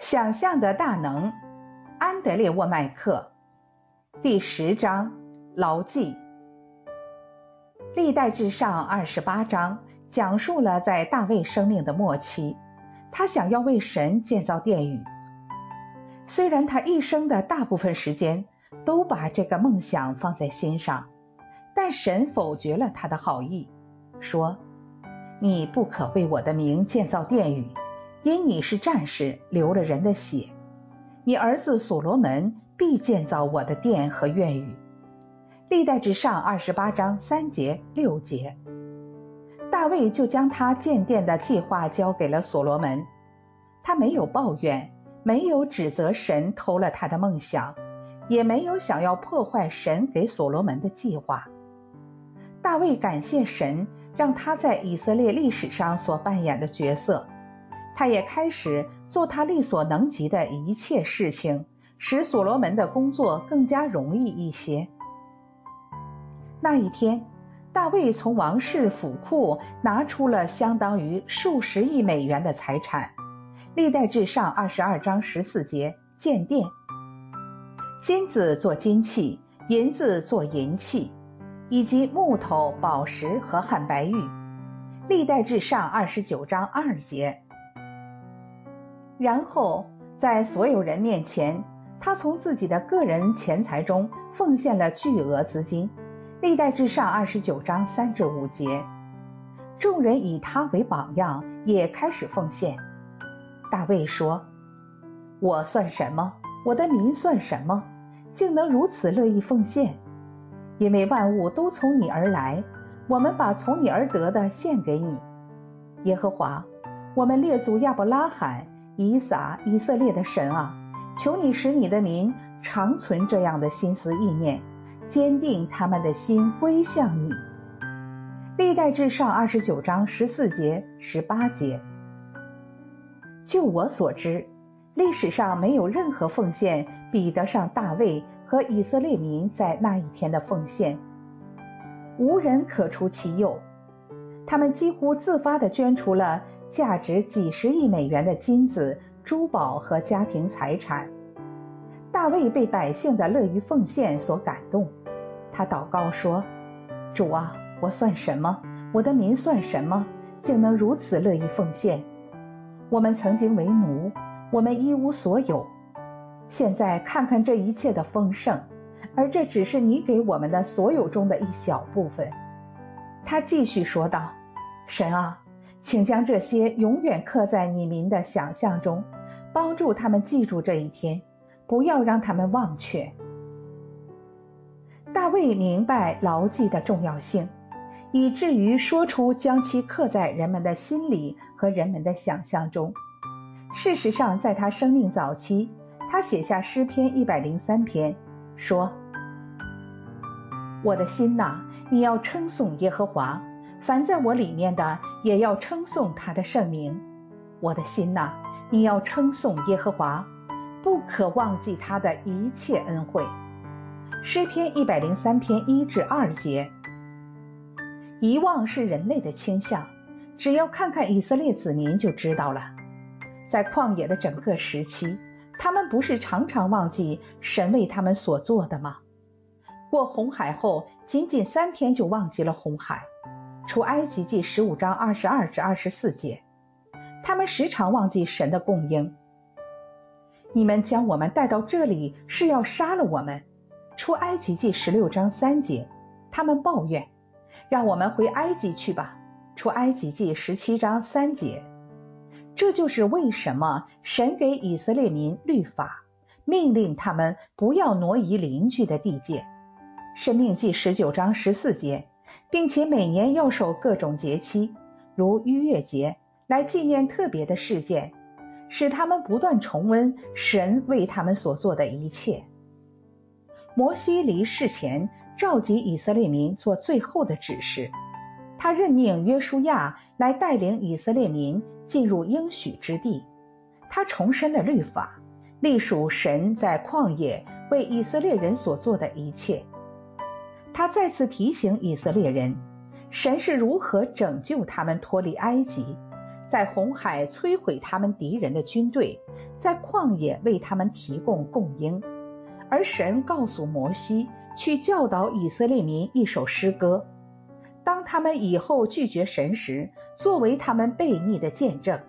想象的大能，安德烈沃麦克。第10章，牢记。历代志上28章讲述了在大卫生命的末期，他想要为神建造殿宇。虽然他一生的大部分时间都把这个梦想放在心上，但神否决了他的好意，说：你不可为我的名建造殿宇，因你是战士，流了人的血。你儿子所罗门必建造我的殿和院宇。历代志上28章3节6节。大卫就将他建殿的计划交给了所罗门，他没有抱怨，没有指责神偷了他的梦想，也没有想要破坏神给所罗门的计划。大卫感谢神让他在以色列历史上所扮演的角色，他也开始做他力所能及的一切事情，使所罗门的工作更加容易一些。那一天，大卫从王室府库拿出了相当于数十亿美元的财产。历代志上22章14节，建殿。金子做金器，银子做银器，以及木头、宝石和汉白玉。历代志上29章2节。然后在所有人面前，他从自己的个人钱财中奉献了巨额资金。历代志上29章3至5节。众人以他为榜样，也开始奉献。大卫说：我算什么？我的民算什么？竟能如此乐意奉献？因为万物都从你而来，我们把从你而得的献给你。耶和华，我们列祖亚伯拉罕、以撒、以色列的神啊，求你使你的民常存这样的心思意念，坚定他们的心归向你。历代志上29章14节18节。就我所知，历史上没有任何奉献比得上大卫和以色列民在那一天的奉献，无人可出其右。他们几乎自发地捐出了价值几十亿美元的金子、珠宝和家庭财产。大卫被百姓的乐于奉献所感动，他祷告说：主啊，我算什么？我的民算什么？竟能如此乐意奉献？我们曾经为奴，我们一无所有，现在看看这一切的丰盛，而这只是你给我们的所有中的一小部分。他继续说道：神啊，请将这些永远刻在你民的想象中，帮助他们记住这一天，不要让他们忘却。大卫明白牢记的重要性，以至于说出将其刻在人们的心里和人们的想象中。事实上，在他生命早期，他写下诗篇103篇，说：我的心哪，你要称颂耶和华，凡在我里面的也要称颂他的圣名。我的心哪，你要称颂耶和华，不可忘记他的一切恩惠。诗篇103篇1至2节。遗忘是人类的倾向，只要看看以色列子民就知道了。在旷野的整个时期，他们不是常常忘记神为他们所做的吗？过红海后，仅仅3天就忘记了红海。出埃及记15章22至24节。他们时常忘记神的供应。你们将我们带到这里是要杀了我们。出埃及记16章3节。他们抱怨，让我们回埃及去吧。出埃及记17章3节。这就是为什么神给以色列民律法，命令他们不要挪移邻居的地界。申命记19章14节，并且每年要守各种节期，如逾越节，来纪念特别的事件，使他们不断重温神为他们所做的一切。摩西离世前召集以色列民做最后的指示，他任命约书亚来带领以色列民进入应许之地。他重申了律法，隶属神在旷野为以色列人所做的一切。他再次提醒以色列人，神是如何拯救他们脱离埃及， 在红海摧毁他们敌人的军队，在旷野为他们提供供应。而神告诉摩西去教导以色列民一首诗歌，当他们以后拒绝神时，作为他们悖逆的见证。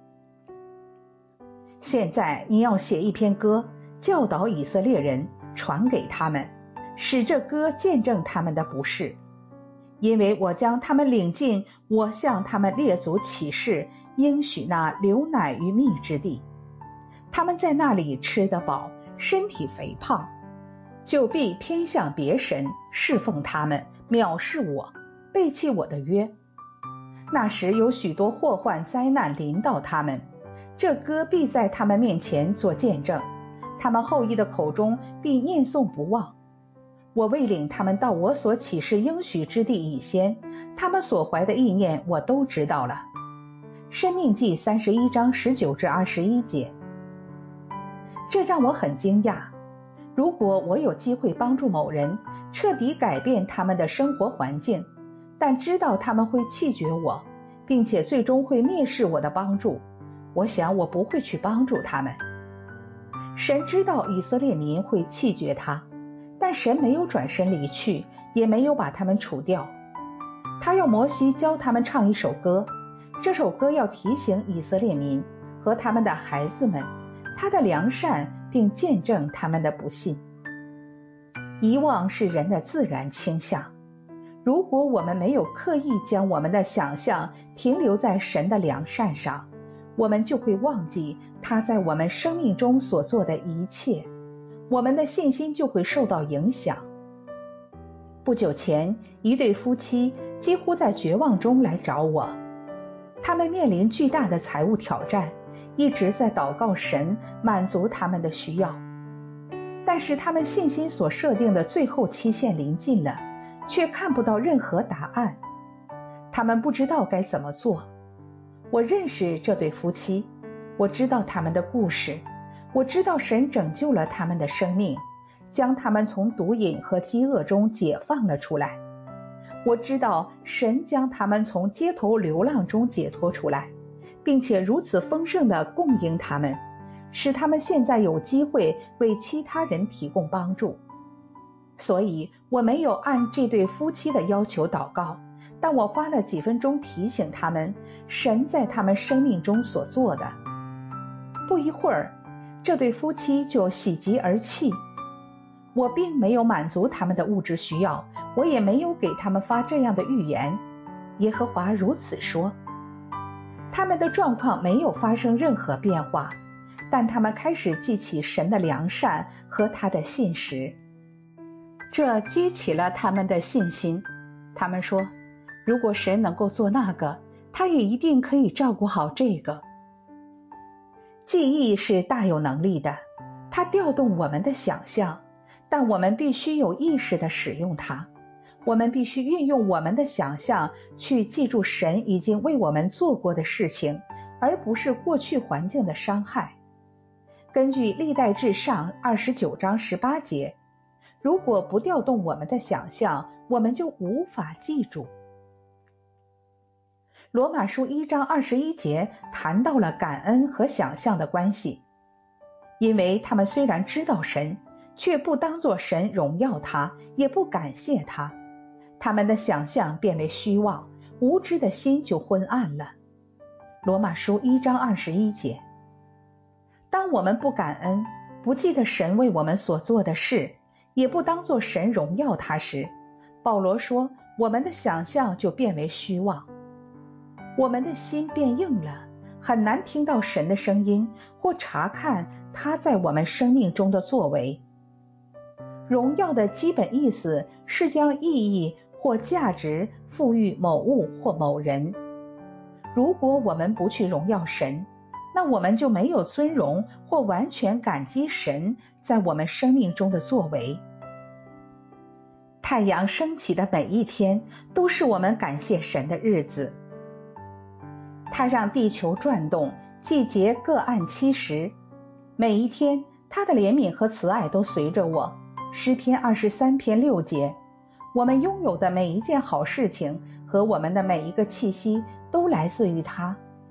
现在你要写一篇歌，教导以色列人，传给他们，使这歌见证他们的不是。因为我将他们领进我向他们列祖起誓应许那流奶与蜜之地，他们在那里吃得饱，身体肥胖，就必偏向别神，侍奉他们，藐视我，背弃我的约。那时有许多祸患灾难临到他们，这歌必在他们面前做见证，他们后裔的口中必念诵不忘。我未领他们到我所启示应许之地以先，他们所怀的意念我都知道了。申命记31章19至21节。这让我很惊讶。如果我有机会帮助某人彻底改变他们的生活环境，但知道他们会弃绝我，并且最终会蔑视我的帮助，我想我不会去帮助他们。神知道以色列民会弃绝他，但神没有转身离去，也没有把他们除掉。他要摩西教他们唱一首歌，这首歌要提醒以色列民和他们的孩子们他的良善，并见证他们的不信。遗忘是人的自然倾向，如果我们没有刻意将我们的想象停留在神的良善上，我们就会忘记他在我们生命中所做的一切，我们的信心就会受到影响。不久前，一对夫妻几乎在绝望中来找我，他们面临巨大的财务挑战，一直在祷告神满足他们的需要，但是他们信心所设定的最后期限临近了，却看不到任何答案。他们不知道该怎么做。我认识这对夫妻，我知道他们的故事，我知道神拯救了他们的生命，将他们从毒瘾和饥饿中解放了出来。我知道神将他们从街头流浪中解脱出来，并且如此丰盛地供应他们，使他们现在有机会为其他人提供帮助。所以我没有按这对夫妻的要求祷告，但我花了几分钟提醒他们神在他们生命中所做的。不一会儿，这对夫妻就喜极而泣。我并没有满足他们的物质需要，我也没有给他们发这样的预言。耶和华如此说。他们的状况没有发生任何变化，但他们开始记起神的良善和他的信实，这激起了他们的信心。他们说，如果神能够做那个，他也一定可以照顾好这个。记忆是大有能力的，它调动我们的想象，但我们必须有意识地使用它。我们必须运用我们的想象去记住神已经为我们做过的事情，而不是过去环境的伤害。根据历代志上29章18节，如果不调动我们的想象，我们就无法记住。罗马书1章21节谈到了感恩和想象的关系，因为他们虽然知道神，却不当作神荣耀他，也不感谢他，他们的想象变为虚妄，无知的心就昏暗了。罗马书1章21节。当我们不感恩，不记得神为我们所做的事，也不当作神荣耀他时，保罗说，我们的想象就变为虚妄，我们的心变硬了，很难听到神的声音，或查看他在我们生命中的作为。荣耀的基本意思是将意义或价值赋予某物或某人。如果我们不去荣耀神，那我们就没有尊荣或完全感激神在我们生命中的作为。太阳升起的每一天都是我们感谢神的日子。他让地球转动，季节各按其时，每一天他的怜悯和慈爱都随着我。诗篇23篇6节。我们拥有的每一件好事情和我们的每一个气息都来自于他。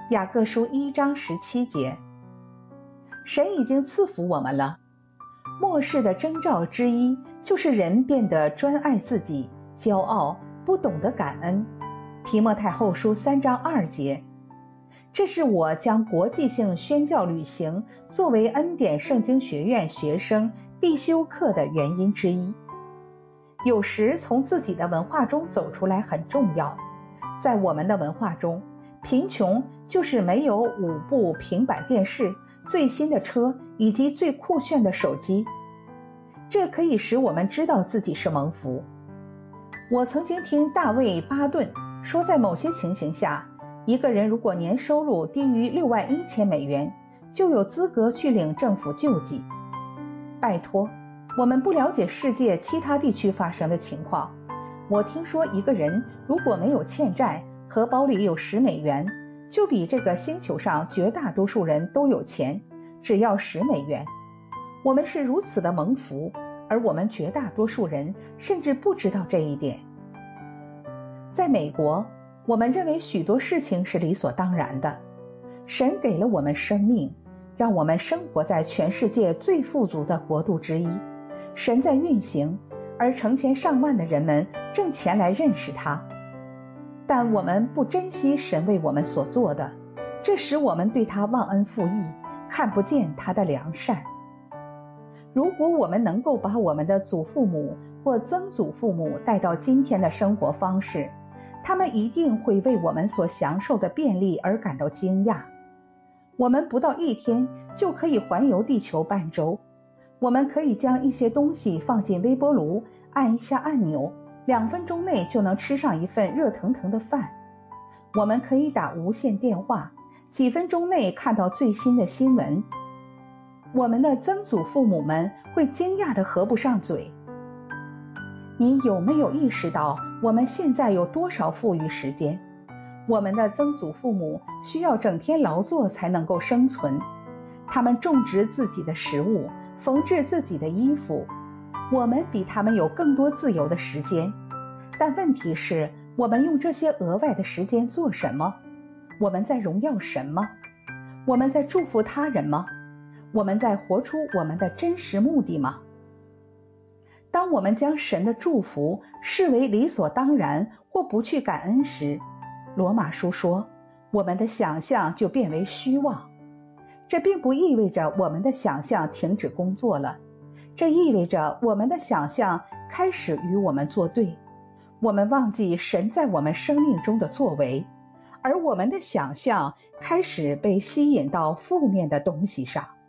雅各书1章17节。神已经赐福我们了。末世的征兆之一就是人变得专爱自己，骄傲，不懂得感恩。提摩太后书3章2节。这是我将国际性宣教旅行作为恩典圣经学院学生必修课的原因之一。有时从自己的文化中走出来很重要。在我们的文化中，贫穷就是没有5部平板电视、最新的车以及最酷炫的手机。这可以使我们知道自己是蒙福。我曾经听大卫·巴顿说，在某些情形下，一个人如果年收入低于$61,000，就有资格去领政府救济。拜托，我们不了解世界其他地区发生的情况。我听说一个人如果没有欠债，荷包里有$10，就比这个星球上绝大多数人都有钱，只要$10。我们是如此的蒙福，而我们绝大多数人甚至不知道这一点。在美国，我们认为许多事情是理所当然的。神给了我们生命，让我们生活在全世界最富足的国度之一。神在运行，而成千上万的人们正前来认识他。但我们不珍惜神为我们所做的，这使我们对他忘恩负义，看不见他的良善。如果我们能够把我们的祖父母或曾祖父母带到今天的生活方式，他们一定会为我们所享受的便利而感到惊讶。我们不到1天就可以环游地球半周。我们可以将一些东西放进微波炉，按一下按钮，2分钟内就能吃上一份热腾腾的饭。我们可以打无线电话，几分钟内看到最新的新闻。我们的曾祖父母们会惊讶地合不上嘴。你有没有意识到我们现在有多少富裕时间？我们的曾祖父母需要整天劳作才能够生存，他们种植自己的食物，缝制自己的衣服。我们比他们有更多自由的时间，但问题是，我们用这些额外的时间做什么？我们在荣耀神吗？我们在祝福他人吗？我们在活出我们的真实目的吗？当我们将神的祝福视为理所当然或不去感恩时，罗马书说，我们的想象就变为虚妄。这并不意味着我们的想象停止工作了，这意味着我们的想象开始与我们作对。我们忘记神在我们生命中的作为，而我们的想象开始被吸引到负面的东西上。